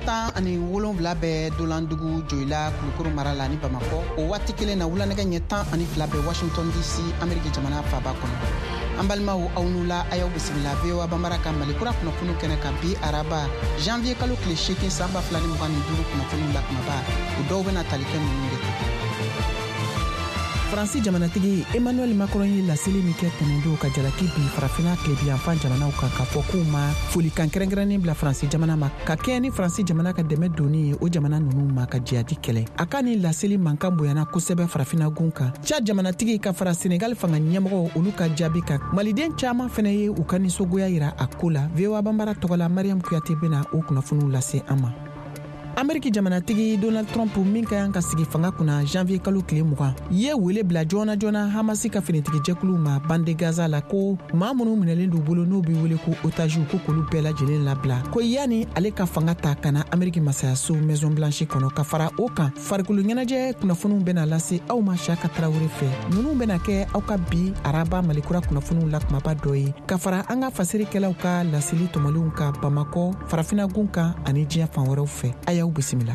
ɲɛtan ani 7 bɛ dolandugu joyila kulukuru mara la ni Bamakɔ o waati kelen na wulanɛgɛ ɲɛtan ani 2 bɛ Washington DC Ameriki jamana faaba kɔnɔ. An balimaw aw n'u la a y'aw bisimila VOA Bambara ka Malikura kunnafoniw kɛnɛ kan bi araba janvier kalo tile 8 san 2025 kunnafoniw la kumaba o dɔw bɛna tali kɛ ninnu de kan. Faransi jamanatigi Emmanuel Macron ye laseli min kɛ tɛnɛndon ka jalaki bi farafina tilebiyanfan jamanaw kan ka fɔ k'u ma folikan kɛrɛnkɛrɛnnen bila Faransi jamana ma ka kɛ ni Faransi jamana ka dɛmɛ donni ye o jamana ninnu ma ka jihadi kɛlɛ. A ka ni laseli mankan bonyana kosɛbɛ farafina gun kan. Tchad jamanatigi ka fara Senegal fanga ɲɛmɔgɔw olu ka jaabi kan. Maliden caman fɛnɛ ye u ka nisɔngoya yira a ko la. VOA Bambara tɔgɔla Mariam Kuyate bena o kunnafoniw lase an ma. Ameriki jamanatigi Donald Trump min ka yan ka sigi fanga kunna janvier kalo tile 20 ye wele bila joona Hamasi ka finitigi jɛkulu ma bande Gaza la ko maa minnu minɛlen d'u bolo n'u bi wele ko otages ko k'olu bɛɛ lajɛlen labila ko yani ale ka fanga ta kana Ameriki masayaso Maison Blanche kɔnɔ ka fara o kan farikolo ɲɛnajɛ kunnafoniw bena lase aw ma Shaka Traoré fɛ ninnu bena kɛ aw ka bi araba Malikura kunnafoniw la kumaba dɔ ye ka fara an ka fasirikɛlaw ka laseli tɔmɔlenw ka Bamakɔ farafina gun kan ani diɲɛ fan wɛrɛw fɛ ayaw bisimila.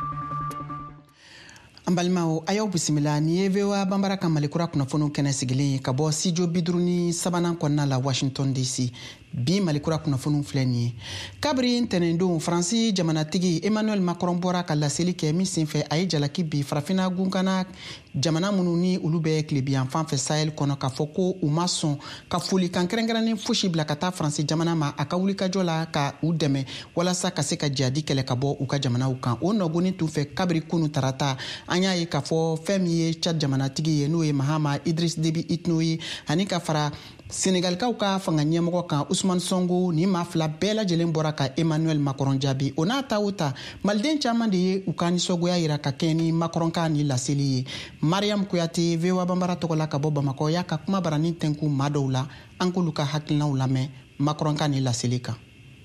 An balimaw a y'aw bisimila ni ye VOA Bambara ka Malikura kunnafoniw kɛnɛ sigilen ye ka bɔ studio 53 kɔnɔna la Washington DC. Bi Malikura kunnafoniw filɛ nin ye. Kabiri ntɛnɛndon Faransi jamanatigi Emmanuel Macron bɔra ka laseli kɛ min senfɛ a ye jalaki bi farafina gunkana jamana minnu ni olu bɛ tilebiyanfan fɛ Sahel kɔnɔ ka fɔ ko u ma sɔn ka folikan kɛrɛnkɛrɛnnen fosi bila ka taa Faransi jamana ma a ka wulikajɔ la ka u dɛmɛ walasa ka se ka jihadi kɛlɛ ka bɔ u ka jamanaw kan. O nɔgɔnin tun fɛ kabiri kunu tarata an y'a ye k'a fɔ fɛn min ye Tchad jamanatigi ye n'o ye Mahama Idriss Déby Itno ye ani ka fara Senegalikaw ka fanga ɲɛmɔgɔ kan Ousmane Sonko ni maa fila bɛɛ lajɛlen bɔra ka Emmanuel Macron jaabi o n'a ta o ta maliden caman de ye u ka nisɔngoya yira ka kɛ ni Macron ka ni laseli ye. Mariam Kuyate VOA Bambara tɔgɔ la ka bɔ Bamakɔ y'a ka kuma barani tɛnku maa dɔw la an k'olu ka hakilinaw lamɛn Macron ka ni laseli kan.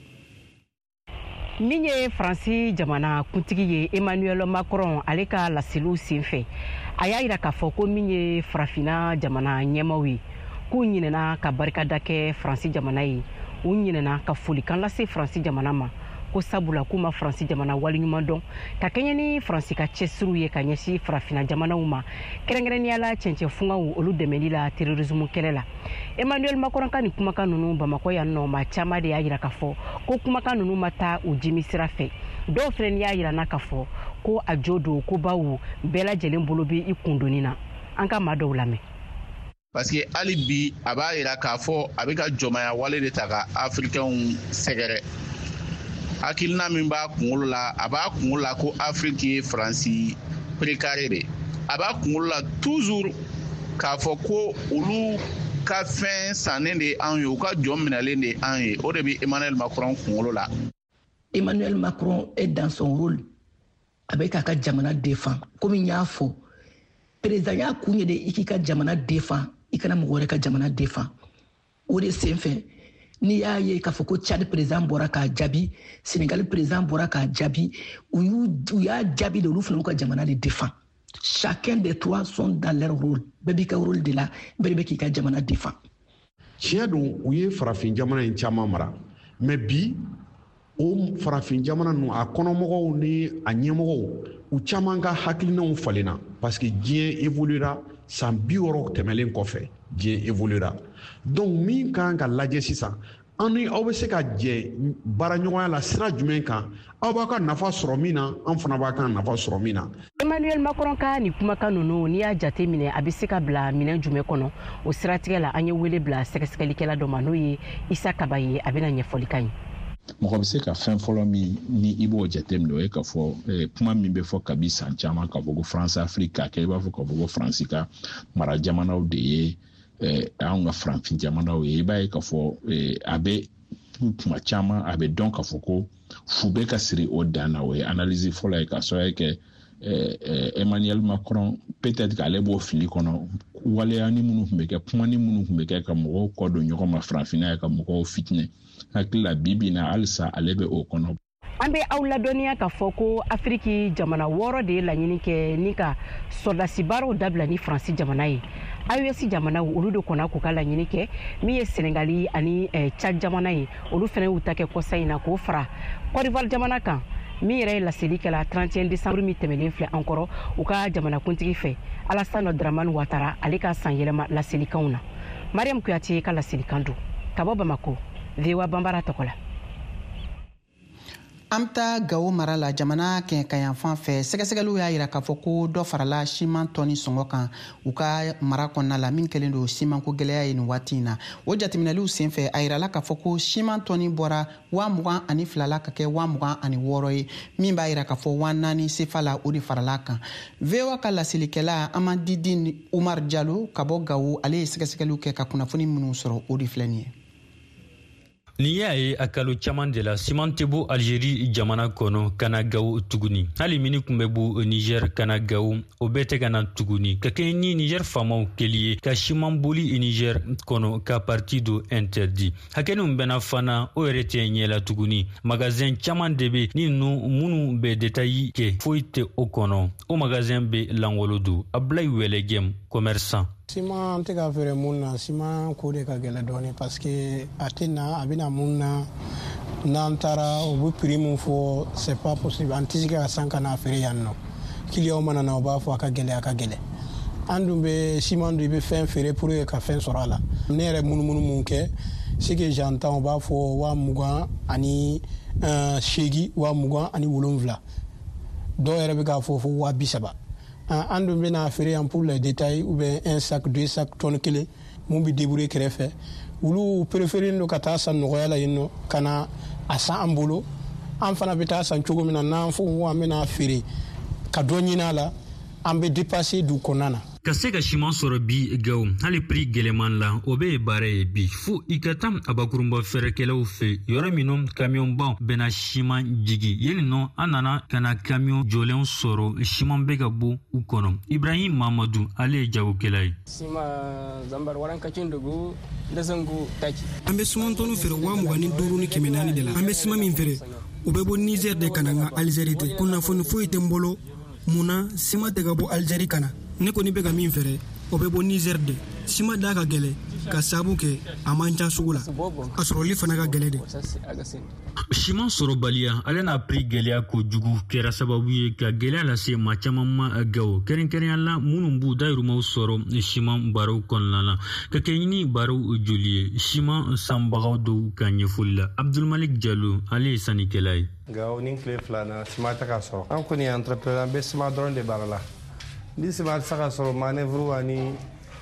Min ye Faransi jamana kuntigi ye Emmanuel Macron ale ka laseliw senfɛ a y'a yira k'a fɔ ko min ye farafina jamana ɲɛmaw ye k'u ɲinɛna ka barikada kɛ Faransi jamana ye u ɲinɛna ka folikan lase Faransi jamana ma ko sabula k'u ma Faransi jamana waliɲuman dɔn ka kɛɲɛ ni Faransi ka cɛsiriw ye ka ɲɛsin farafina jamanaw ma kɛrɛnkɛrɛnnenya la cɛncɛn fungaw olu dɛmɛli la terrorisme kɛlɛ la. Emmanuel Macron ka ni kumakan ninnu Bamakɔ yan nɔ maa caman de y'a yira k'a fɔ ko kumakan ninnu ma taa u jimi sira fɛ dɔw fɛnɛ y'a yira na k'a fɔ ko a jo don ko baw bɛɛ lajɛlen bolo bɛ i kundonni na an ka maa dɔw lamɛn. Parce que hali bi a b'a yira k'a fɔ a bɛ ka jɔmaya wale de ta ka Africains sɛgɛrɛ hakilina min b'a kunkolo la a b'a kunkolo la ko Afrique ye Faransi précaré de a b'a kunkolo la toujours k'a fɔ ko olu ka fɛn sannen de an ye u ka jɔn minɛlen de an ye o de bɛ Emmanuel Macron kunkolo la. Emmanuel Macron est dans son rôle a bɛ k'a ka jamana défend comme n y'a fɔ président y'a kun ye de i k'i ka jamana défend i kana mɔgɔ wɛrɛ ka jamana défend o de senfɛ n'i y'a ye k'a fɔ ko Tchad président bɔra k'a jaabi Sénégal président bɔra k'a jaabi u y'a jaabi de olu fana y'u ka jamana de défend chacun des trois sont dans leur rôle bɛɛ b'i ka rôle de la bɛɛ bɛ k'i ka jamana défend. Tiɲɛ don u ye farafin jamana in caman mara mais bi o farafin jamana ninnu a kɔnɔmɔgɔw ni a ɲɛmɔgɔw u caman ka hakilinaw falenna parce que diɲɛ évoluera san 60 tɛmɛlen kɔfɛ diɲɛ évoluera donc min kan ka lajɛ sisan an ni aw bɛ se ka jɛ baaraɲɔgɔnya la sira jumɛn kan aw b'a ka nafa sɔrɔ min na an fana b'a ka nafa sɔrɔ min na. Emmanuel Macron ka ni kumakan ninnu n'i y'a jate minɛ a bɛ se ka bila minɛn jumɛn kɔnɔ o siratigɛ la an ye wele bila sɛgɛsɛgɛlikɛla dɔ ma n'o ye Isa Kaba ye a bɛna ɲɛfɔli k'a ye. Mɔgɔ bɛ se ka fɛn fɔlɔ min ni i b'o jateminɛ o ye k'a fɔ kuma min bɛ fɔ kabi san caman k'a fɔ ko France Afrique k'a kɛ i b'a fɔ k'a fɔ ko Faransi ka mara jamanaw de ye anw ka farafin jamanaw ye i b'a ye k'a fɔ a bɛ kuma caman a bɛ dɔn k'a fɔ ko fu bɛ ka siri o dan na o ye analyse fɔlɔ ye k'a sababu kɛ Emmanuel Macron peut-être k'ale b'o fili kɔnɔ waleya ni minnu tun bɛ kɛ kuma ni minnu tun bɛ kɛ ka mɔgɔw kɔ don ɲɔgɔn ma farafinna ye ka mɔgɔw fitinɛ hakili la bibi na halisa ale bɛ o kɔnɔ. An bɛ aw ladɔnniya k'a fɔ ko Afiriki jamana 6 de ye laɲini kɛ ni ka sɔrdasi baaraw dabila ni Faransi jamana ye. AES jamana olu de kɔnna k'u ka laɲini kɛ min ye Senegali ani Tchad jamana ye olu fana y'u ta kɛ kɔsa in na k'o fara Côte d'Ivoire jamana kan min yɛrɛ ye laseli kɛla 31 décembre min tɛmɛlen filɛ an kɔrɔ u ka jamanakuntigi fɛ Alassane Dramane Ouattara ale ka sanyɛlɛma laselikanw na. Mariam Kuyate ka laselikan don ka bɔ Bamako, VOA Bambara tɔgɔ la. An bɛ taa Gawo mara la jamana kɛɲɛkayan fan fɛ sɛgɛsɛgɛliw y'a jira k'a fɔ ko dɔ farala siman tɔni sɔngɔ kan u ka mara kɔnɔna la min kɛlen don simanko gɛlɛya ye nin waati in na. O jateminɛliw senfɛ a jirala k'a fɔ ko siman tɔni bɔra 22 la ka kɛ 26 ye min b'a jira k'a fɔ 4 sefa la o de farala kan. VOA ka laselilikɛla Amadidi Umar Jalo ka bɔ Gawo ale ye sɛgɛsɛgɛliw kɛ ka kunnafoni minnu sɔrɔ o de filɛ nin ye. Ni y'a ye a kalo caman de la siman tɛ bɔ Algérie jamana kɔnɔ ka na Gawo tuguni. Hali mini kun bɛ bɔ Niger ka na Gawo o bɛɛ tɛ ka na tuguni ka kɛ ni Niger faamaw kɛli ye ka siman boli Niger kɔnɔ ka parti do interdit. Hakɛninw bɛna fana o yɛrɛ tɛ ɲɛla tuguni. Magasin caman de bɛ ni minnu bɛ détail kɛ foyi tɛ o kɔnɔ. O magasin bɛ Langolo do. Ablaye Welegem commerçant. Siman tɛ ka feere mun na siman ko de ka gɛlɛ dɔɔni parce que a tɛ na a bɛna mun na n'an taara u bɛ prix mun fɔ c'est pas possible an tɛ se ka san ka n'a feere yan nɔ client mana na u b'a fɔ a ka gɛlɛ an dun bɛ siman dun i bɛ fɛn feere pour que ka fɛn sɔrɔ a la ne yɛrɛ munumunu mun kɛ ce que j'entends u b'a fɔ 20 ani 8 20 ani 7 dɔw yɛrɛ bɛ k'a fɔ 30. an dun bɛna feere yan pour les détails ou bien un sac 2 sacs tonne kelen mun bi débrouiller kɛrɛfɛ olu préféré do ka taa san nɔgɔya la yen nɔ ka na a san an bolo an fana bɛ taa san cogo min na n'an fɔ ko an bɛna feere ka dɔ ɲini a la an bɛ dépasser du kɔnɔna na. Ka se ka siman sɔrɔ bi Gawo hali prix gɛlɛman la o bɛ ye baara ye bi fo i ka taa abakurunba fɛrɛkɛlaw fɛ yɔrɔ minnu kamiyɔnbaw bɛna siman jigi yeli nɔ an nana ka na kamiyon jɔlenw sɔrɔ siman bɛ ka bɔ u kɔnɔ. Ibrahim Mamadou ale ye jagokɛla ye. Siman zambar waran kacin dugu desengu taki. An bɛ siman tɔnu feere 25 ni 400 de la. An bɛ siman min feere o bɛ bɔ Niger de ka na nka Algérie tɛ. Kunnafoni foyi tɛ n bolo munna siman tɛ ka bɔ Algérie ka na. Ne kɔni bɛ ka min feere o bɛ bɔ Niger de. Siman da ka gɛlɛ ka sabu kɛ a man ca sugu la a sɔrɔli fana ka gɛlɛ de. Siman sɔrɔbaliya ale n'a prix gɛlɛya kojugu kɛra sababu ye ka gɛlɛya lase maa caman ma Gawo kɛrɛnkɛrɛnya la minnu b'u dayirimɛw sɔrɔ siman baaraw kɔnɔna na ka kɛ ɲini baaraw joli ye siman sanbagaw dɔw ka ɲɛfɔli la. Abdulmalik Jalo ale ye sannikɛla ye. Gawo ni tile 2 na siman tɛ ka sɔrɔ an kɔni ye entrepreneur an bɛ siman dɔrɔn de baara la ni siman tɛ se ka sɔrɔ manœuvre ani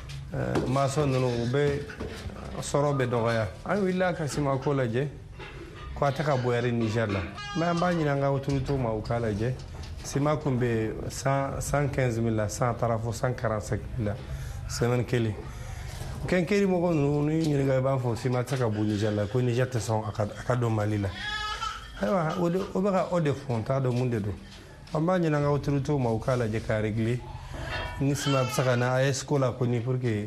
maçon ninnu u bɛ sɔrɔ bɛ dɔgɔya an wulila ka siman ko lajɛ ko a tɛ ka bɔ yɛrɛ Niger la mais an b'a ɲini an ka autorité ma u k'a lajɛ siman kun bɛ 115 000 la san taara fɔ 145 000 la semaine kelen kɛnkɛri mɔgɔ ninnu ni ɲininka i b'a fɔ siman tɛ ka bɔ Niger la ko Niger tɛ sɔn a ka don Mali la ayiwa o bɛ ka o de fɔ n t'a dɔn mun de don an b'a ɲini an ka autorité ma u k'a lajɛ k'a régler ni siman bɛ se ka na AESCO la kɔni pour que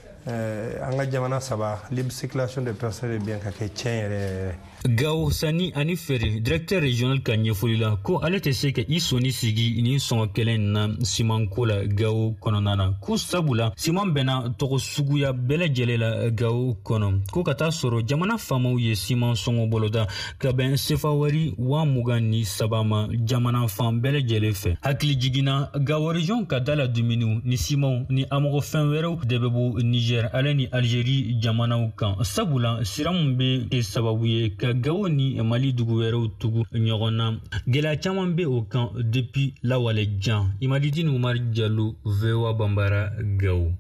an ka jamana saba libre circulation de personnes et biens ka kɛ tiɲɛ yɛrɛ. Gawo Sani ani Fere directeur régional ka ɲɛfɔli la ko ale tɛ se ka i sɔnni sigi ni sɔngɔ kɛlɛ na siman ko la Gawo kɔnɔna na ko sabula siman bɛna tɔgɔ suguya bɛɛ lajɛlen la Gawo kɔnɔ ko ka taa sɔrɔ jamana faamaw ye siman sɔngɔ boloda ka bɛn sefa wari 23 ma jamana fan bɛɛ lajɛlen fɛ. Hakili jiginna Gawo région ka da la dumuniw ni simanw ni amɔgɔfɛn wɛrɛw de bɛ bɔ Niger ale ni Algérie jamanaw kan sabula sira min bɛ kɛ sababu ye ka Gawo ni Mali dugu wɛrɛw tugu ɲɔgɔn na gɛlɛya caman bɛ o kan depuis lawale jan. Imadidine Umar Jalo, VOA Bambara, Gawo.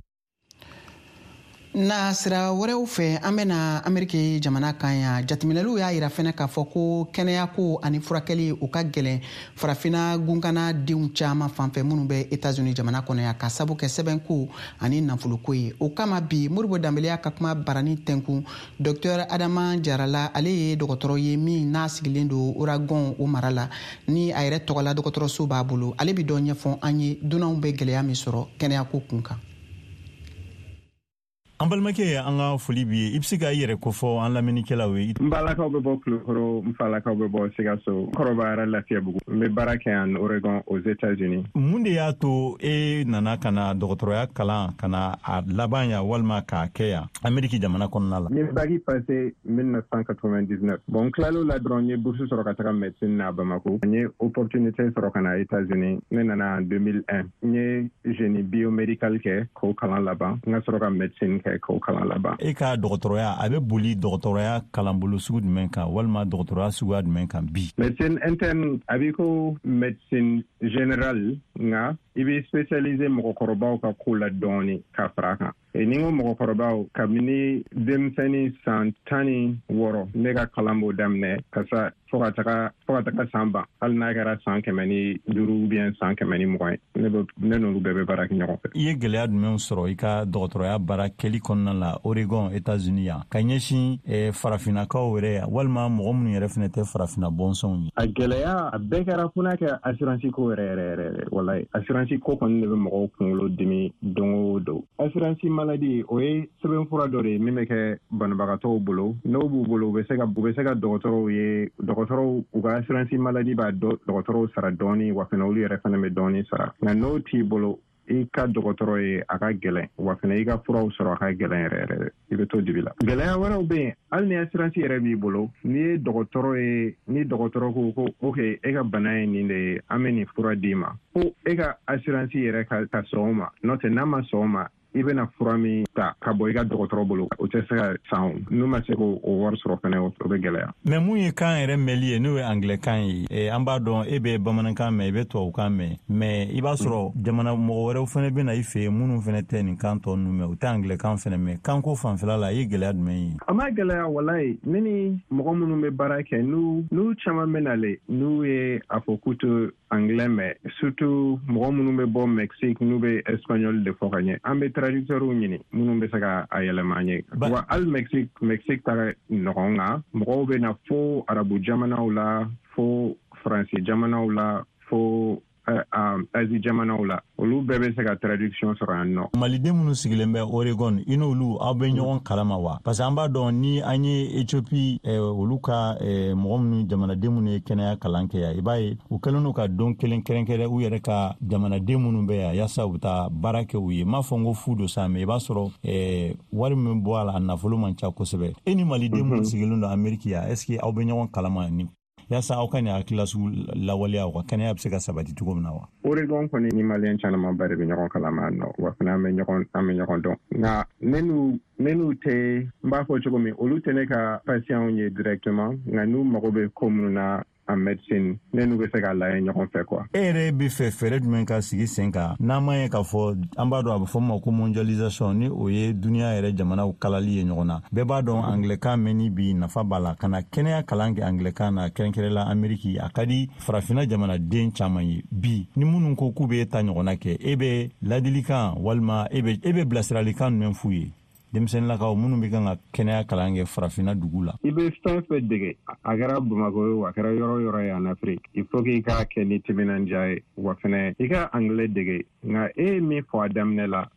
Na sira wɛrɛw fɛ an bɛna Ameriki jamana kan yan jateminɛliw y'a yira fɛnɛ k'a fɔ ko kɛnɛyako ani furakɛli u ka gɛlɛn farafina gunkana denw caman fanfɛ minnu bɛ États-Unis jamana kɔnɔ yan ka sabu kɛ sɛbɛnko ani nafoloko ye. O kama bi Moribo Danbɛlɛ ka kuma barani tɛnkun Dr Adama Jarala ale ye dɔgɔtɔrɔ ye min n'a sigilen don Oregon o mara la ni a yɛrɛ tɔgɔla dɔgɔtɔrɔso b'a bolo ale bi dɔ ɲɛfɔ an ye dunanw bɛ gɛlɛya min sɔrɔ kɛnɛyako kun kan. an balimakɛ an ka foli bi i bɛ se ka i yɛrɛ kofɔ an lamɛnnikɛlaw ye. n balakaw bɛ bɔ Kulukoro, n falakaw bɛ bɔ Sikaso, kɔrɔbayara Lafiyabugu. n bɛ baara kɛ yan Oregon aux États-Unis. mun de y'a to e nana ka na dɔgɔtɔrɔya kalan ka na a laban yan walima k'a kɛ yan Amérique jamana kɔnɔna la? n ye bagi passé 1999. bon n tilal'o la dɔrɔn n ye bourse sɔrɔ ka taga médecine na Bamako. n ye opportunité sɔrɔ ka na États-Unis. ne nana en 2001. n ye génie biomédical kɛ k'o kalan laban. n ka sɔrɔ ka médecine kɛ k'o kalan laban. e ka dɔgɔtɔrɔya a bɛ boli dɔgɔtɔrɔya kalanbolo sugu jumɛn kan walima dɔgɔtɔrɔya suguya jumɛn kan bi? médecine interne a b'i ko médecine générale nka i bɛ spécialisé mɔgɔkɔrɔbaw ka ko la dɔɔni ka fara kan. ni ko mɔgɔkɔrɔbaw kabini denmisɛnnin san 16 ne ka kalan b'o daminɛ kasa fo ka taga san ban hali n'a kɛra san 105 bien san 120 ne n'olu bɛɛ bɛ baara kɛ ɲɔgɔn fɛ. i ye gɛlɛya jumɛn sɔrɔ i ka dɔgɔtɔrɔya baara kɛli kɔnɔna la Oregon États-Unis yan ka ɲɛsin farafinakaw yɛrɛ yan walima mɔgɔ minnu yɛrɛ fana tɛ farafina bɔnsɔnw ye? a gɛlɛya a bɛɛ kɛra fo n'a kɛ assurance ko yɛrɛ wallahi assurance ko kɔni de bɛ mɔgɔw kunkolo dimi don o don. assurance maladie o ye sɛbɛnfura dɔ de ye min bɛ kɛ banabagatɔw bolo n'o b'u bolo u bɛ se ka dɔgɔtɔrɔw ye dɔgɔtɔrɔw u ka assurance maladie b'a dɔgɔtɔrɔw sara dɔɔni wa fana olu yɛrɛ fana bɛ dɔɔni sara nka n'o t'i bolo i ka dɔgɔtɔrɔ ye a ka gɛlɛn wa fana i ka furaw sɔrɔ a ka gɛlɛn yɛrɛ i bɛ to dibi la. gɛlɛya wɛrɛw bɛ yen hali ni assurance yɛrɛ b'i bolo ni dɔgɔtɔrɔ ko ok e ka bana ye nin de ye an bɛ nin fura d'i ma ko e ka assurance yɛrɛ ka sɔn o ma n'o tɛ n'a ma sɔn o ma i bɛna fura min ta ka bɔ i ka dɔgɔtɔrɔ bolo o tɛ se ka san n'u ma se k'o wari sɔrɔ fana o bɛ gɛlɛya. mɛ mun ye kan yɛrɛ mɛnli ye n'o ye anglɛkan ye an b'a dɔn e bɛ bamanankan mɛn i bɛ tubabukan mɛn mɛ i b'a sɔrɔ jamana mɔgɔ wɛrɛw fana bɛ na i fɛ yen minnu fana tɛ nin kan tɔ ninnu mɛn u tɛ anglɛkan fana mɛn kanko fanfɛla la i ye gɛlɛya jumɛn ye? a ma gɛlɛya walayi ne ni mɔgɔ minnu bɛ baara kɛ n'u caman bɛ nale n'u ye a fɔ k'u tɛ anglais mɛn surtout mɔgɔ minnu bɛ bɔ Mexique n'u bɛ espagnol de fɔ ka ɲɛ an bɛ traducteurs ɲini minnu bɛ se ka a yɛlɛma an ye wa hali Mexique ta nɔgɔn kan mɔgɔw bɛ na fo arabu jamanaw la fo faransi jamanaw la fo Asie jamanaw la olu bɛɛ bɛ se ka traduction sɔrɔ yan nɔ. maliden minnu sigilen bɛ Oregon i n'olu aw bɛ ɲɔgɔn kalama wa? parce que an b'a dɔn ni an ye Ethiopie olu ka mɔgɔ minnu jamanaden minnu ye kɛnɛya kalan kɛ yan i b'a ye u kɛlen don ka don kelen kɛrɛnkɛrɛn u yɛrɛ ka jamanaden minnu bɛ yan yaasa u bɛ taa baara kɛ u ye m'a fɔ n ko fu don sa mɛ i b'a sɔrɔ wari min bɔ a la a nafolo man ca kosɛbɛ. e ni maliden minnu sigilen don Amérique yan est ce que aw bɛ ɲɔgɔn kalama ni yaasa aw ka nin hakilila sugu lawaleya wa kɛnɛya bɛ se ka sabati cogo min na wa? Oregon kɔni ni maliyɛn camanba de bɛ ɲɔgɔn kalama nɔ wa fana an bɛ ɲɔgɔn dɔn nka ne n'u tɛ n b'a fɔ cogo min olu tɛ ne ka patients ye directement nka n'u mago bɛ ko minnu na en médecine ne n'u bɛ se ka lajɛ ɲɔgɔn fɛ quoi. e yɛrɛ bɛ fɛ fɛɛrɛ jumɛn ka sigi sen kan n'an ma ye k'a fɔ an b'a dɔn a bɛ fɔ ma ko mondialisation ni o ye duniya yɛrɛ jamanaw kalali ye ɲɔgɔn na bɛɛ b'a dɔn anglɛkan mɛnni bi nafa b'a la ka na kɛnɛya kalan kɛ anglɛkan na kɛrɛnkɛrɛnla Amérique a ka di farafina jamanaden caman ye bi ni minnu ko k'u bɛ ta ɲɔgɔnna kɛ e bɛ ladilikan walima e bɛ bilasiralikan jumɛn f'u ye denmisɛnninlakaw minnu bɛ kan ka kɛnɛya kalan kɛ farafina dugu la? i bɛ fɛn fɛn dege a kɛra Bamako ye a kɛra yɔrɔ ye en Afrique il faut que i k'a kɛ ni timinandiya ye wa fɛnɛ i ka anglais dege nka e ye min fɔ a daminɛ la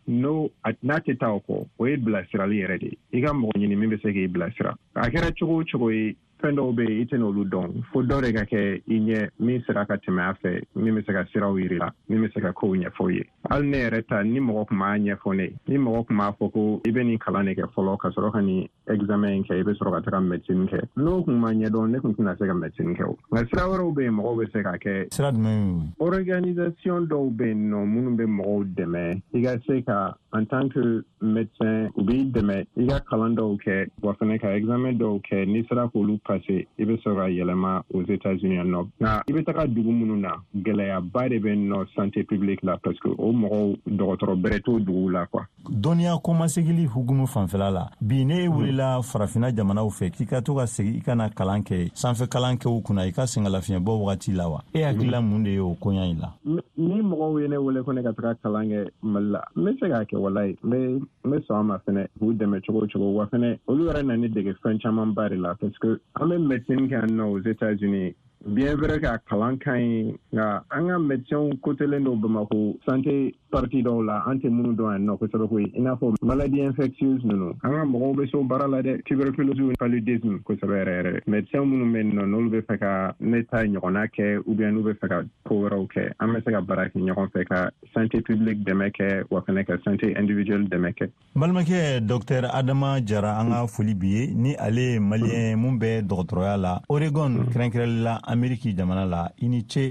n'a tɛ taa o kɔ o ye bilasirali yɛrɛ de i ka mɔgɔ ɲini min bɛ se k'i bilasira a kɛra cogo o cogo ye fɛn dɔw bɛ yen i tɛ n'olu dɔn fo dɔ de ka kɛ i ɲɛ min sera ka tɛmɛ a fɛ min bɛ se ka siraw yiri la min bɛ se ka kow ɲɛfɔ ye hali ne yɛrɛ ta ni mɔgɔ tun b'a ɲɛfɔ ne ni mɔgɔ tun b'a fɔ ko i bɛ nin kalan de kɛ fɔlɔ ka sɔrɔ ka nin examen kɛ i bɛ sɔrɔ ka taga médecine kɛ n'o tun ma ɲɛdɔn ne tun tɛna se ka médecine kɛ o nka sira wɛrɛw bɛ yen mɔgɔw bɛ se ka kɛ sira jumɛn? organisation dɔw bɛ yen nɔ minnu bɛ mɔgɔw dɛmɛ i ka se ka en tant que médecin u b'i dɛmɛ i ka kalan dɔw kɛ wa fana ka examen dɔw kɛ n'i sera k'olu passer i bɛ sɔrɔ ka yɛlɛma aux États-Unis nɔ nka i bɛ taga dugu minnu na gɛlɛyaba de bɛ nɔ santé publique la parce que o mɔgɔw dɔgɔtɔrɔ bɛrɛ t'o dugu la quoi. dɔnniya kɔmasegili hukumu fanfɛla la bi ne wulila farafina jamanaw fɛ k'i ka to ka segin i kana kalan kɛ sanfɛ kalan kɛ u kunna i ka sɛngɛlafiɲɛbɔ wagati la wa e hakilila mun de ye o koɲa in la? ni mɔgɔw ye ne wele ko ne ka taga kalan kɛ Mali la n bɛ se k'a kɛ walayi n bɛ sɔn a ma fɛnɛ k'u dɛmɛ cogo o cogo wa fɛnɛ olu yɛrɛ na ne dege fɛn camanba de la parce que an bɛ médecine kɛ yan nɔ aux États-Unis bien vrai que a kalan ka ɲi nka an ka médecins kotelen don Bamako santé parti dɔw la an tɛ minnu dɔn yan nɔ kosɛbɛ koyi i n'a fɔ maladie infectieuse ninnu an ka mɔgɔw bɛ so baara la dɛ tuberculose paludisme kosɛbɛ yɛrɛ yɛrɛ médecin minnu bɛ yen nɔ n'olu bɛ fɛ ka ne ta ɲɔgɔnna kɛ ou bien n'u bɛ fɛ ka ko wɛrɛw kɛ an bɛ se ka baara kɛ ɲɔgɔn fɛ ka santé publique dɛmɛ kɛ wa fɛnɛ ka santé individuelle dɛmɛ kɛ. balimakɛ docteur Adama Jara an ka foli bi ye ni ale malien mun bɛ dɔgɔtɔrɔya la Oregon kɛrɛnkɛrɛnli la Ameriki jamana la i ni ce.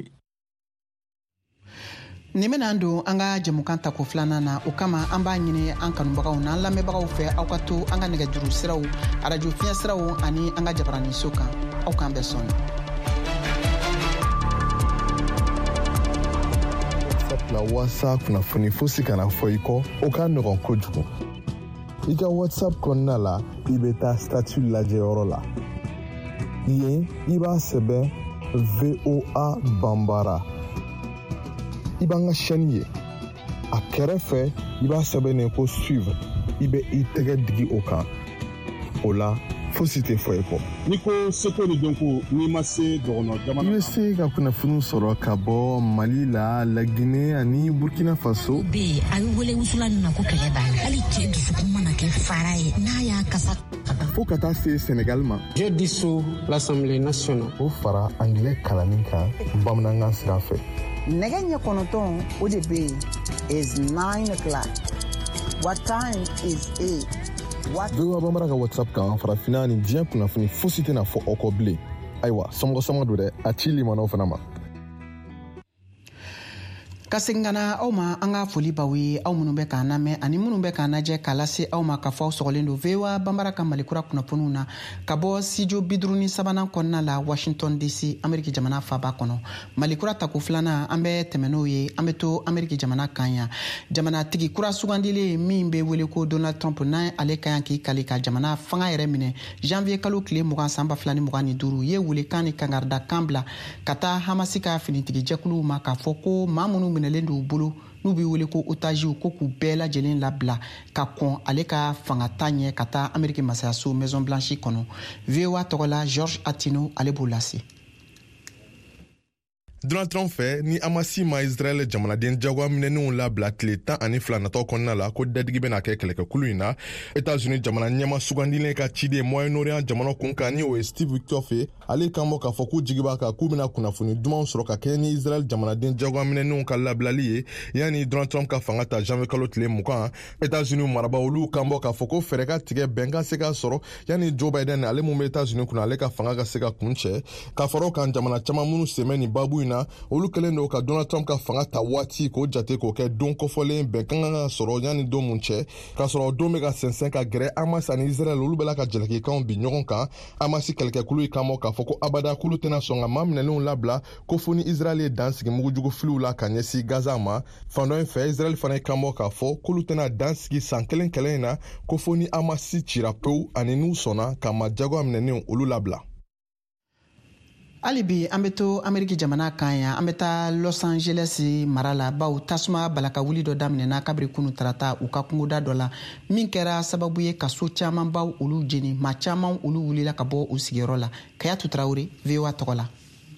Nin bɛna don an ka jɛmukan tako filanan na o kama an b'a ɲini an kanubagaw n'an lamɛnbagaw fɛ aw ka to an ka nɛgɛjuru siraw radio fiɲɛ siraw ani an ka jabaranin so kan aw k'an bɛɛ sɔnni. la whatsapp kunnafoni fosi kana fɔ i kɔ o ka nɔgɔn kojugu i ka whatsapp kɔnɔna la i bɛ taa statut lajɛyɔrɔ la yen i b'a sɛbɛn VOA Bambara i b'an ka chaîne ye a kɛrɛfɛ i b'a sɛbɛnnen ko suivre i bɛ i tɛgɛ digi o kan o la fosi tɛ fɔ i kɔ ni ko seko ni dɔnko n'i ma se dɔgɔnɔ jamana i bɛ se ka kunnafoni sɔrɔ ka bɔ Mali la Laginɛ ani Burkina Faso bi a bɛ wele wusula nin na ko kɛlɛ b'a la hali cɛ dusukun mana kɛ fara ye n'a y'a kasa fo ka taa se Sénégal ma je dissous l'Assemblée nationale o fara anglais kalanni kan bamanankan sira fɛ nɛgɛ ɲɛ kɔnɔntɔn o de bɛ yen is 9 o'clock what time is 8 VOA Bambara ka WhatsApp kan farafina ni diɲɛ kunnafoni fosi tɛna fɔ aw kɔ bilen ayiwa sɔmɔgɔ don dɛ a ci limanaw fana ma ka segin ka na aw ma an ka foli baw ye aw minnu bɛ k'an lamɛn ani minnu bɛ k'an lajɛ k'a lase aw ma k'a fɔ aw sɔgɔlen don VOA Bambara ka malikura kunnafoniw na ka bɔ studio 53 kɔnɔna la Washington DC Ameriki jamana faaba kɔnɔ malikura tako filanan an bɛ tɛmɛ n'o ye an bɛ to Ameriki jamana kan yan jamanatigi kura sugandilen min bɛ wele ko Donald Trump n'an ale ka yan k'i kali ka jamana fanga yɛrɛ minɛ janvier kalo tile 20 san 2025 ye weelekan ni kangarida kan bila ka taa Hamasi ka finitigi jɛkuluw ma k'a fɔ ko maa minnu minɛlen d'u bolo n'u bɛ wele ko otagiw ko k'u bɛɛ lajɛlen labila ka kɔn ale ka fangata ɲɛ ka taa Ameriki masayaso Maison Blanche kɔnɔ VOA tɔgɔ la George Atino ale b'o lase. Donald Trump fɛ ni Hamasi ma Israel jamanaden jagoya minɛnenw labila tile 12 natɔ kɔnɔna la ko dadigi bɛna kɛ kɛlɛkɛkulu in na États-Unis jamana ɲɛma sugandilen ka ciden Moyen-Orient jamana kunkan ni o ye Steve Witkoff ye ale kan bɔ k'a fɔ k'u jigi b'a kan k'u bɛna kunnafoni dumanw sɔrɔ ka kɛ ni Israel jamanaden jagoya minɛnenw ka labilali ye yanni Donald Trump ka fanga ta janvier kalo tile 20 États-Unis marabaa olu kan bɔ k'a fɔ ko fɛɛrɛ ka tigɛ bɛn ka se ka sɔrɔ yanni Joe Biden ale mun bɛ États-Unis kunna ale ka fanga ka se ka kun cɛ ka fara o kan jamana caman minnu sɛmɛ ni babu in na olu kɛlen don ka Donald Trump ka fanga ta waati k'o jate k'o kɛ don kɔfɔlen bɛn kan ka sɔrɔ yanni don mun cɛ k'a sɔrɔ don bɛ ka sɛnsɛn ka gɛrɛ Hamas ani Israel olu bɛla ka jalakikanw bi ɲɔgɔn kan Hamasi kɛlɛkɛkulu yi kan bɔ k'a fɔ ko abada kulu tɛna sɔn ka maa minɛlenw labila ko fo ni Israel ye dan sigi mugujugu filiw la ka ɲɛsin Gaza ma fan dɔ in fɛ Israel fana yi kan bɔ k'a fɔ k'olu tɛna dan sigi san kelen in na ko fo ni Hamasi cira pewu ani n'u sɔnna ka maa jagoya minɛnenw olu labila. hali bi an bɛ to Ameriki jamana kan yan an bɛ taa Los Angeles mara la baw tasuma balaka wuli dɔ daminɛna kabiri kunu tarata u ka kungoda dɔ la min kɛra sababu ye ka so caman baw olu jeni maa caman olu wulila ka bɔ u sigiyɔrɔ la Kayatu Tarawele VOA tɔgɔ la.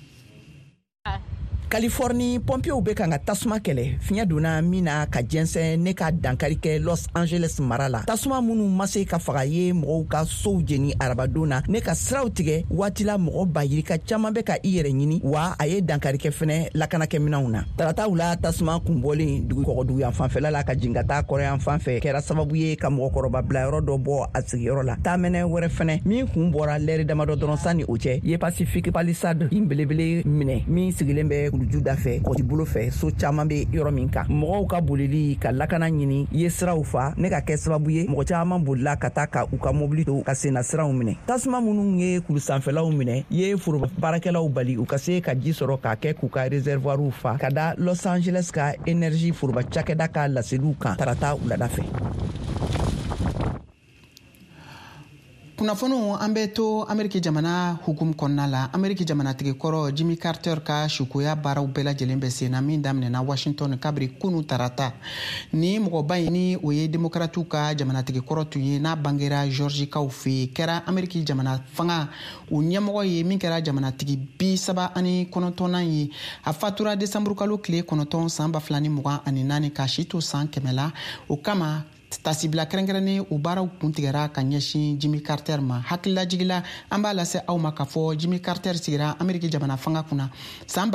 Californie pompiers bɛ kan ka tasuma kɛlɛ fiɲɛ donna min na ka jɛnsɛn ne ka dankari kɛ Los Angeles mara la tasuma minnu ma se ka faga ye mɔgɔw ka sow jeni arabadon na ne ka siraw tigɛ waati la mɔgɔ bayirika caman bɛ ka i yɛrɛ ɲini wa a ye dankari kɛ fɛnɛ lakanakɛminɛnw na tarataw la tasuma kunbɔlen dugu kɔgɔdugu yan fanfɛla la ka jigin ka taa kɔrɔ yan fanfɛ kɛra sababu ye ka mɔgɔkɔrɔba bilayɔrɔ dɔ bɔ a sigiyɔrɔ la taamɛnɛ wɛrɛ fɛnɛ min kun bɔra lɛri damadɔ dɔrɔn sanni o cɛ ye Pacific Palisade in belebele minɛ min sigilen bɛ juda fɛ kɔti bolo fɛ so caman bɛ yɔrɔ min kan mɔgɔw ka bolili ka lakana ɲini ye siraw fa ne ka kɛ sababu ye mɔgɔ caman bolila ka taa ka u ka mobili to ka senna siraw minɛ tasuma minnu ye kulu sanfɛlaw minɛ ye foroba baarakɛlaw bali u ka se ka ji sɔrɔ k'a kɛ k'u ka réservoirs fa ka da Los Angeles ka énergie foroba cakɛda ka laseliw kan tarata wulada fɛ. kunnafoniw an bɛ to Ameriki jamana hukum kɔnɔna la. Ameriki jamanatigi kɔrɔ Jimmy Carter ka sukoya baaraw bɛɛ lajɛlen bɛ sen na min daminɛna Washington kabiri kunu tarata. Ni mɔgɔba in ni o ye demokratiw ka jamanatigi kɔrɔ tun ye n'a bangera Georgikaw fɛ kɛra Ameriki jamana fanga o ɲɛmɔgɔ ye min kɛra jamanatigi 79nan ye. A fatura Desanburu kalo tile 9 san 2024 ka si to san 100 la. O kama tasibila kɛrɛnkɛrɛnnen o baaraw kuntigɛra ka ɲɛsin Jimmy Carter ma. Hakililajigila an b'a lase aw ma k'a fɔ Jimmy Carter sigira Ameriki jamana fanga kunna san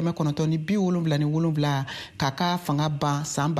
1977 k'a ka fanga ban san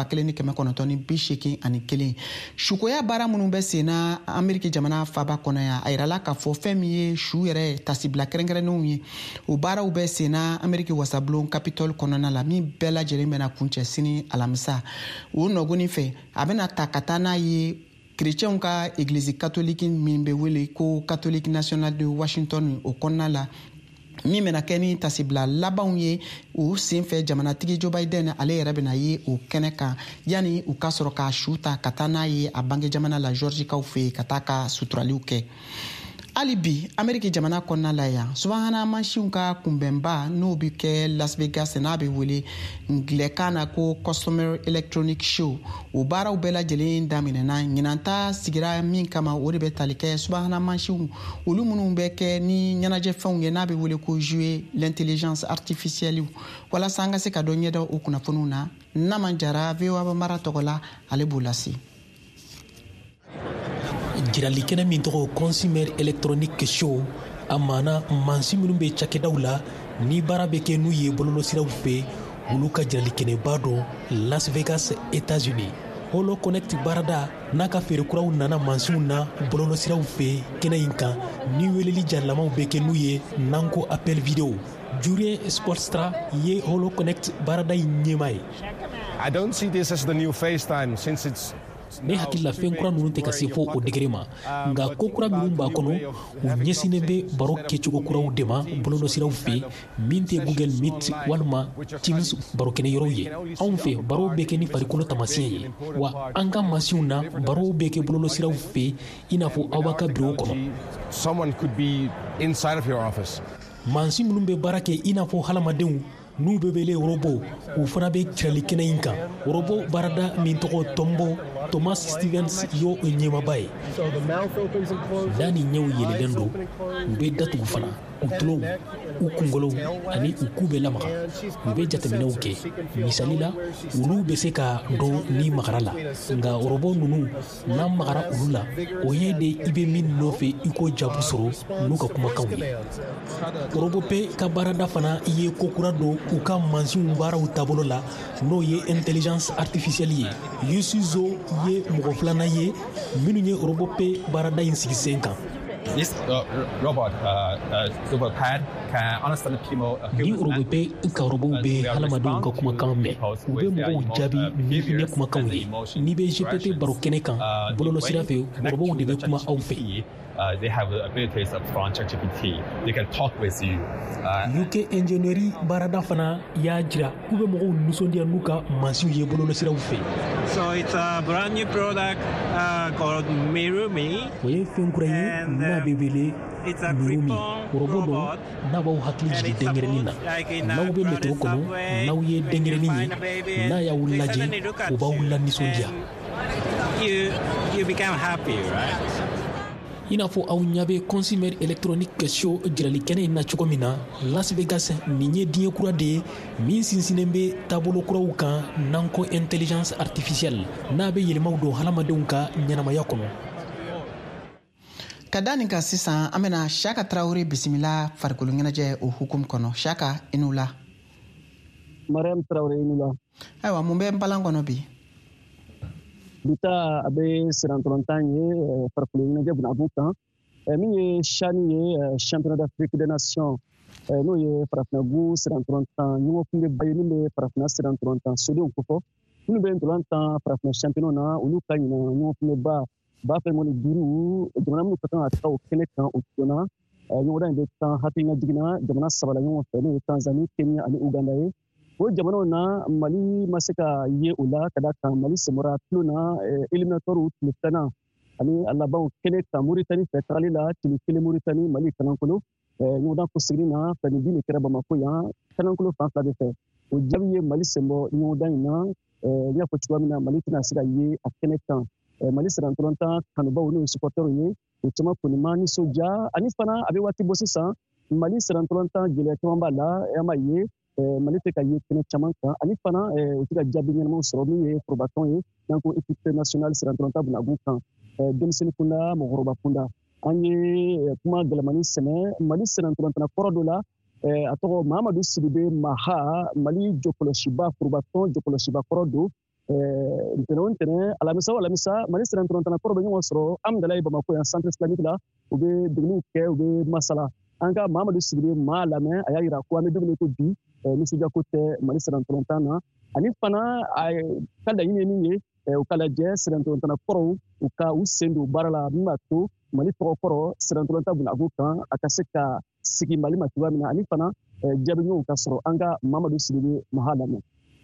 1981. Sukoya baara minnu bɛ sen na Ameriki jamana faaba kɔnɔ yan a yirala k'a fɔ fɛn min ye su yɛrɛ tasibila kɛrɛnkɛrɛnnenw ye o baaraw bɛ sen na Ameriki wasabulon Capitol kɔnɔna la min bɛɛ lajɛlen bɛna kuncɛ sini alamisa. O nɔgɔnin fɛ a bɛna ta ka taa n'a ye chrétienw ka église catholique min bɛ wele ko Catholique National de Washington o kɔnɔna la min bɛna kɛ ni tasibila labanw ye o senfɛ jamanatigi Joe Biden ale yɛrɛ bɛna ye o kɛnɛ kan yanni u ka sɔrɔ ka su ta ka taa n'a ye a bange jamana la Georgikaw fɛ ka taa ka suturaliw kɛ. Hali bi Ameriki jamana kɔnɔna la yan subahana mansinw ka kunbɛnba n'o bɛ kɛ Las Vegas n'a bɛ wele ngilɛkan na ko Customer Electronic Show o baaraw bɛɛ lajɛlen daminɛna ɲinanta sigira min kama o de bɛ tali kɛ subahana mansinw olu minnu bɛ kɛ ni ɲɛnajɛ fɛnw ye n'a bɛ wele ko jouer l'intelligence artificielle walasa an ka se ka dɔ ɲɛdɔn o kunnafoniw na Naman Jara VOA mara tɔgɔ la ale b'o lase. Jirali kɛnɛ min tɔgɔ Consumer Electronic Show a maana mansi minnu bɛ cakɛdaw la ni baara bɛ kɛ n'u ye bɔlɔlɔsiraw fɛ olu ka jirali kɛnɛba dɔ Las Vegas, États-Unis. Holo Connect baarada n'a ka feerekuraw nana mansiw na bɔlɔlɔsiraw fɛ kɛnɛ in kan ni weleli jarilamaw bɛ kɛ n'u ye n'an ko appel video. Julien Sportstra ye Holo Connect baarada in ɲɛmaa ye. I don't see this as the new FaceTime since it's ne hakilila fɛn kura ninnu tɛ ka se fo o degere ma nka ko kura minnu b'a kɔnɔ u ɲɛsinnen bɛ baro kɛcogo kuraw de ma bɔlɔlɔsiraw fɛ min tɛ Google Meet walima Teams barokɛnɛyɔrɔw ye. Anw fɛ barow bɛ kɛ ni farikolo taamasiyɛn ye wa an ka mansinw na barow bɛ kɛ bɔlɔlɔsiraw fɛ i n'a fɔ aw b'a ka bureau kɔnɔ. Mansin minnu bɛ baara kɛ i n'a fɔ hadamadenw n'u bɛ wele robo u fana bɛ kirali kɛnɛ in kan. Robo baarada min tɔgɔ Tombo Thomas Stevens yo ɲɛmaaba ye. Da ni ɲɛw yɛlɛlen don u bɛ datugu fana u tulow u kunkolow ani u ku bɛ lamaga u bɛ jateminɛw kɛ misali la olu bɛ se ka dɔn ni magara la nka robo ninnu n'an magara olu la o ye de i bɛ min nɔfɛ i ko jaabu sɔrɔ n'u ka kumakanw ye. Robo pe ka baarada fana ye ko kura don u ka mansinw baaraw taabolo la n'o ye intelligence artificielle ye. Yusuzo ye mɔgɔ filanan ye minnu ye robo pe baarada in sigi sen kan. This robot, super pad, can understand people. Ni robo pe ka robo be halamadenw ka kumakan mɛn u bɛ mɔgɔw jaabi ni hinɛ kumakanw ye. N'i bɛ GPT baro kɛnɛ kan bɔlɔlɔsira fɛ robow de bɛ kuma aw fɛ. They have the abilities of ChatGPT. They can talk with you. UK Engineering baarada fana y'a jira k'u bɛ mɔgɔw nisɔndiya n'u ka mansinw ye bɔlɔlɔsiraw fɛ. So it's a brand new product called Mirumi. O ye fɛn kura ye n'a bɛ wele Mirumi. Robo dɔ n'a b'aw hakili jigin denkɛrɛnin na. N'aw bɛ métro kɔnɔ n'aw ye denkɛrɛnin ye n'a y'aw lajɛ o b'aw lanisɔndiya. You become happy, right? I n'a fɔ aw ɲɛ bɛ Consumer Electronic Show jirali kɛnɛ in na cogo min na Las Vegas nin ye diɲɛ kura de ye min sinsinnen bɛ taabolo kuraw kan n'an ko intelligence artificielle n'a bɛ yɛlɛmaw don hadamadenw ka ɲɛnamaya kɔnɔ. Ka da nin kan sisan an bɛna Siyaka Tarawele bisimila farikolo ɲɛnajɛ o hukumu kɔnɔ. Siyaka i n'u la. Mariam Tarawele i n'u la. Ayiwa mun bɛ n balan kɔnɔ bi? Bita a bɛ sirantorontan ye farikolo ɲɛnajɛ bunabun kan min ye CHAN ye championnat d'Afrique des nations n'o ye farafinabu sirantorontan ɲɔgɔnkunbɛba ye min bɛ farafina sirantorontan sodenw kofɔ minnu bɛ ntolantan farafina championnat na olu ka ɲina ɲɔgɔnkunbɛba b'a fɛ mɔni 5 jamana minnu ka kan ka taa o kɛnɛ kan o joona ɲɔgɔndan in bɛ tan hakilina jiginna jamana 3 la ɲɔgɔn fɛ n'o ye Tanzanie, Kenya ani Uganda ye. O jamanaw na Mali ma se ka ye o la ka da kan Mali semɔra tulo na éliminatoire tile 10nan ani alaban kene ta Mauritanie fɛ tagali la tile kelen Mauritanie Mali kanankolo ɲɔgɔndan ko sigiri na fɛn bin kɛra Bamako yan kanankolo fan fila de fɛ o jaabi ye Mali sɛnbɔ ɲɔgɔndan in na n y'a fɔ cogoya min na Mali tɛna se ka ye a kɛnɛ kan Mali sirantɔlɔntan kanubaw n'o ye supporters ye o caman kɔni ma nisɔndiya ani fana a bɛ waati bɔ sisan Mali sirantɔlɔntan gɛlɛya caman b'a la an b'a ye Mali tɛ ka ye kɛnɛ caman kan ani fana o tɛ ka jaabi ɲɛnamaw sɔrɔ min ye forobatɔn ye n'an ko équipe nationale sirantɔlɔntan bunabun kan denmisɛnnin kunda mɔgɔkɔrɔba kunda an ye kuma gɛlɛmani sɛnɛ Mali sirantɔlɔntana kɔrɔ dɔ la a tɔgɔ Mahamadu Sidibe Maha Mali jɔkɔlɔsiba forobatɔn jɔkɔlɔsiba kɔrɔ don ntɛnɛn o ntɛnɛn alamisa Mali sirantɔlɔntana kɔrɔ bɛ ɲɔgɔn sɔrɔ Amdalayi Bamako yan centre islamique la u bɛ degeliw kɛ u bɛ masala an ka Mahamadu Sidibe Maha lamɛn a y'a jira ko an bɛ don min ko bi nisɔndiyako tɛ Mali sirantɔlɔntan na ani fana a ka laɲini ye min ye u ka lajɛ sirantɔlɔntana kɔrɔw u ka u sen don baara la min b'a to Mali tɔgɔ kɔrɔ sirantɔlɔntan bunabun kan a ka se ka sigi Mali ma cogoya min na ani fana jaabi ɲumanw ka sɔrɔ an ka Mahamadu Sidibe Maha lamɛn.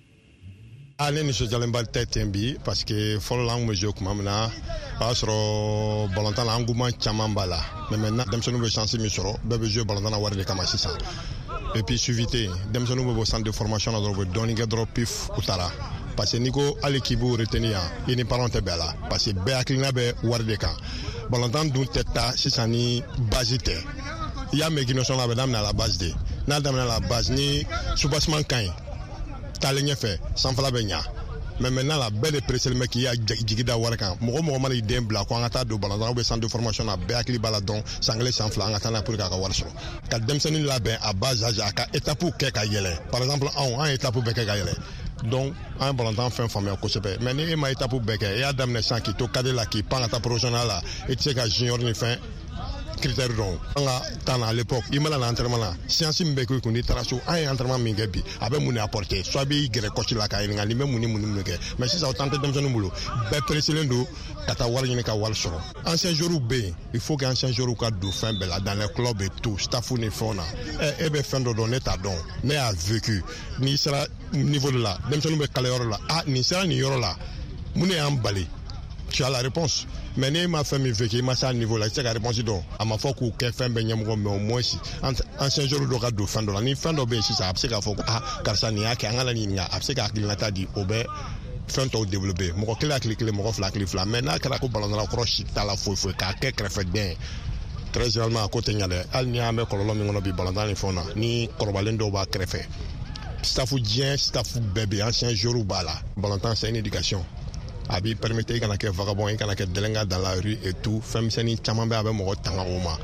Ale nisɔndiyalenba tɛ ten bi parce que fɔlɔ la an kun bɛ jouer tuma min na o y'a sɔrɔ balontan na engouement caman b'a la mais maintenant denmisɛnninw bɛ chance min sɔrɔ bɛɛ bɛ jouer balontan na wari de kama sisan et puis suivité denmisɛnninw bɛ bɔ centre de formation na dɔrɔn u bɛ dɔɔnin kɛ dɔrɔn pif u taara parce que n'i ko hali k'i b'u retenir yan i ni parents tɛ bɛn a la parce que bɛɛ hakilina bɛ wari de kan balontan dun tɛ taa sisan ni base tɛ i y'a mɛn équipe nationale a bɛ daminɛ a la base de n'a daminɛ a la base ni soubassement ka ɲi taalen ɲɛfɛ sanfɛla bɛ ɲa mais maintenant la bɛɛ de pressé mɛ k'i y'a jigi da wari kan mɔgɔ mɔgɔ mana i den bila ko an ka taa don balontan ou centre de formation na bɛɛ hakili b'a la dɔn san kelen san fila an ka taa n'a pour que a ka wari sɔrɔ ka denmisɛnnin labɛn a bas âge a ka étape kɛ ka yɛlɛ par exemple anw an étape bɛɛ kɛ ka yɛlɛ donc an ye balontan fɛn faamuya kosɛbɛ mais ni e ma étape bɛɛ kɛ e y'a daminɛ sisan k'i to cadre la k'i pan ka taa professionnel la i tɛ se ka junior ni fɛn critère dɔn an ka temps na à l'époque i mana na entraînement na science min bɛ k'i kun n'i taara so an ye entraînement min kɛ bi a bɛ mun de apporter soit b'i gɛrɛ coach la k'a ɲininka nin bɛ mun ni mun kɛ mais sisan o temps tɛ denmisɛnninw bolo bɛɛ presselen don ka taa wari ɲini ka wari sɔrɔ ancien joueurs bɛ yen il faut que ancien joueurs ka don fɛn bɛɛ la dans les clubs et tout staff ni fɛnw na e bɛ fɛn dɔ dɔn ne t'a dɔn ne y'a vécu n'i sera niveau de la denmisɛnninw bɛ kala yɔrɔ la nin sera nin yɔrɔ la mun de y'an bali tu as la réponse mais n'e ma fɛn min vécu i ma se a niveau la i tɛ se ka réponse dɔn a ma fɔ k'u kɛ fɛn bɛɛ ɲɛmɔgɔ mais au moins ancien joueur dɔ ka don fɛn dɔ la ni fɛn dɔ bɛ yen sisan a bɛ se k'a fɔ ko karisa nin y'a kɛ an ka na nin ɲininka a bɛ se ka hakilinata di o bɛ fɛn tɔw développer mɔgɔ kelen hakili kelen mɔgɔ fila hakili fila mais n'a kɛra ko balontan kɔrɔ si t'a la foyi foyi k'a kɛ kɛrɛfɛdɛn très généralement a ko tɛ ɲa dɛ hali ni an bɛ kɔlɔlɔ min kɔnɔ bi balontan ni fɛnw na ni kɔrɔbalen dɔw b'a kɛrɛfɛ staff diɲɛ staff bɛɛ bɛ ancien joueurs b'a la balontan c'est une éducation a b'i permettre i kana kɛ vagabond i kana kɛ délinquant dans la rue et tout fɛn misɛnnin caman bɛ a bɛ mɔgɔ tanga o ma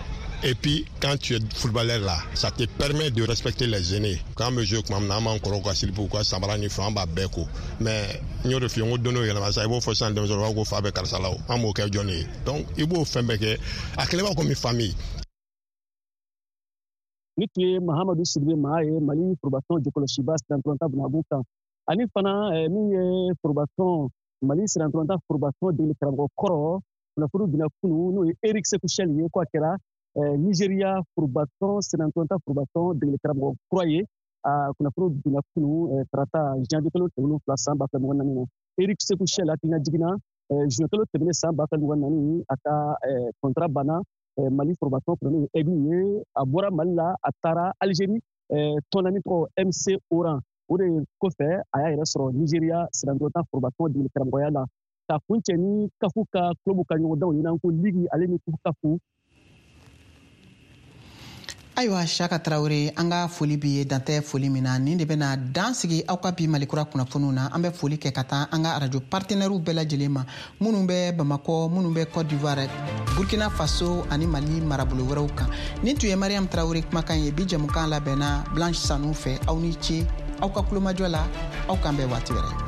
et puis quand tu es footballeur là ça te permet de respecter les aînés quand bɛ jouer tuma min na an b'an kɔrɔw ka silipu u ka samara ni fɛn an b'a bɛɛ ko mais n y'o de f'i ye n ko don dɔ yɛlɛma sisan i b'o fɔ sisan denmisɛnninw b'a fɔ ko fa bɛ karisa la o an b'o kɛ jɔn ye donc i b'o fɛn bɛɛ kɛ a kɛlɛ b'a komi famille. Ni tun ye Mahamadu Sidibe Maha ye Mali forobatɔn jɔkɔlɔsiba sirantɔlɔntan bunabun kan ani fana min ye forobatɔn Mali sirantɔlɔntan forobatɔn degeli karamɔgɔ kɔrɔ kunnafoni binna kunun n'o ye Eric Sekuchel ye ko a kɛra Nigeria forobatɔn sirantɔlɔntan forobatɔn degeli karamɔgɔ kura ye a kunnafoni binna kunun tarata janvier kalo tɛmɛnen fila san 2024 na Eric Sekuchel hakilina jiginna juin kalo tɛmɛnen san 2024 a ka contrat banna Mali forobatɔn fana n'o ye Aigle ye a bɔra Mali la a taara Algérie tɔnani tɔgɔ MC Oran o de kɔfɛ a y'a yɛrɛ sɔrɔ Nigeria sirantɔlɔntan forobatɔn degeli karamɔgɔya la ka kun cɛ ni kafu ka club ka ɲɔgɔndanw ye n'an ko ligi ale ni kafu. Ayiwa Saka Tarawele an ka foli b'i ye dantɛ foli min na nin de bɛna dan sigi aw ka bi Malikura kunnafoniw na an bɛ foli kɛ ka taa an ka radio partenaires bɛɛ lajɛlen ma minnu bɛ Bamakɔ minnu bɛ Côte d'Ivoire Burkina Faso ani Mali marabolo wɛrɛw kan nin tun ye Mariam Tarawele kumakan ye bi jɛmukan labɛnna Blanche Sanu fɛ aw ni ce aw ka kulomajɔ la aw kan bɛɛ waati wɛrɛ.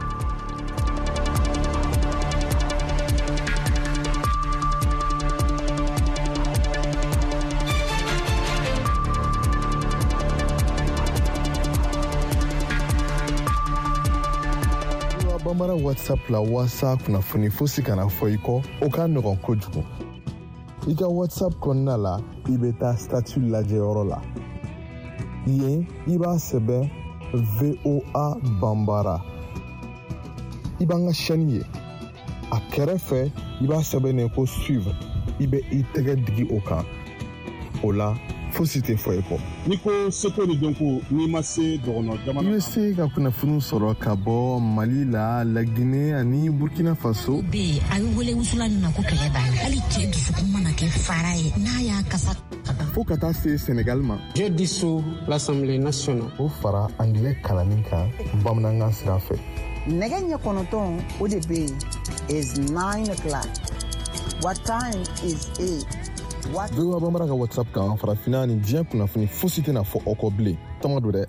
Bambara WhatsApp la wasa kunnafoni fosi kana fɔ i kɔ o ka nɔgɔn kojugu i ka WhatsApp kɔnɔna la i bɛ taa statut lajɛyɔrɔ la yen i b'a sɛbɛn VOA Bambara i b'an ka chaîne ye a kɛrɛfɛ i b'a sɛbɛnnen ko suivre i bɛ i tɛgɛ digi o kan o la fosi tɛ fɔ i kɔ. N'i ko seko ni dɔnko n'i ma se dɔgɔnɔ jamana. I bɛ se ka kunnafoni sɔrɔ ka bɔ Mali la, Laginɛ ani Burkina Faso. Bɛ yen a bɛ wele wusula nin na ko kɛlɛ banna hali cɛ dusukun mana kɛ fara ye n'a y'a kasa. Fo ka taa se Sénégal ma. Je dissous l'Assemblée nationale. O fara anglais kalanni kan bamanankan sira fɛ. Nɛgɛ ɲɛ 9 o de bɛ yen is 9 o'clock. What time is 8? VOA Bambara ka WhatsApp kan farafina ni diɲɛ kunnafoni fosi tɛna fɔ aw kɔ bilen. Tama do dɛ.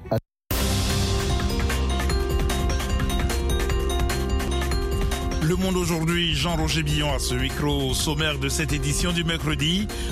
Le Monde aujourd'hui, Jean-Roger Billon à ce micro sommaire de cette édition du mercredi.